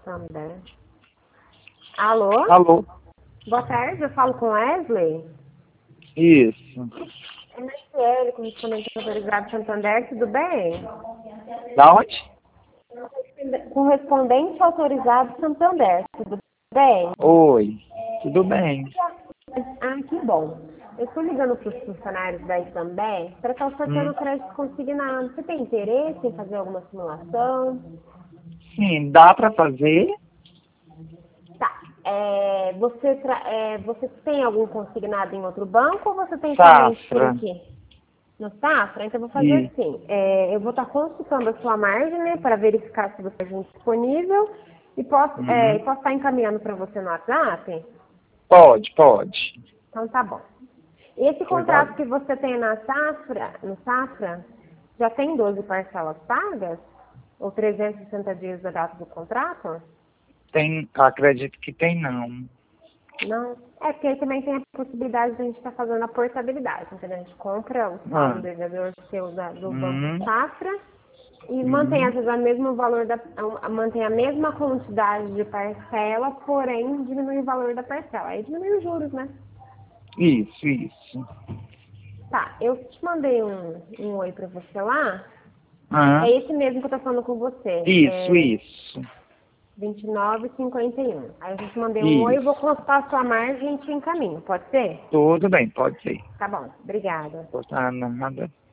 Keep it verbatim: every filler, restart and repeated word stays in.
Santander. Alô? Alô? Boa tarde, eu falo com Wesley. Isso. É Marcele, correspondente autorizado Santander, tudo bem? Da onde? Correspondente autorizado Santander, tudo bem? Oi. Tudo bem? Ah, que bom. Eu estou ligando para os funcionários da Itambé para estar ofertando Hum. crédito consignado. Você tem interesse em fazer alguma simulação? Sim, dá pra fazer? Tá. É, você, tra- é, você tem algum consignado em outro banco ou você tem somente um Safra. aqui? No Safra? Então eu vou fazer Isso. assim. É, eu vou estar consultando a sua margem, né, para verificar se você tem disponível e posso, é, Uhum. e posso estar encaminhando para você no WhatsApp? Pode, pode. Então tá bom. Esse Obrigado. contrato que você tem na Safra, no Safra, já tem doze parcelas pagas? Ou trezentos e sessenta dias da data do contrato? Tem, acredito que tem não. Não. É porque aí também tem a possibilidade de a gente estar fazendo a portabilidade, entendeu? A gente compra o saldo Ah. devedor seu da- do Banco Hum. Safra e mantém Uhum. às vezes o mesmo valor da, a- mantém a mesma quantidade de parcela, porém diminui o valor da parcela. Aí diminui os juros, né? Isso, isso. Tá, eu te mandei um, um oi pra você lá. Ah. É esse mesmo que eu tô falando com você. Isso, É isso. vinte e nove e cinquenta e um. Aí eu te mandei um oi, eu vou Isso. consultar a sua margem e te encaminho. Pode ser? Tudo bem, pode ser. Tá bom, obrigada. Não nada.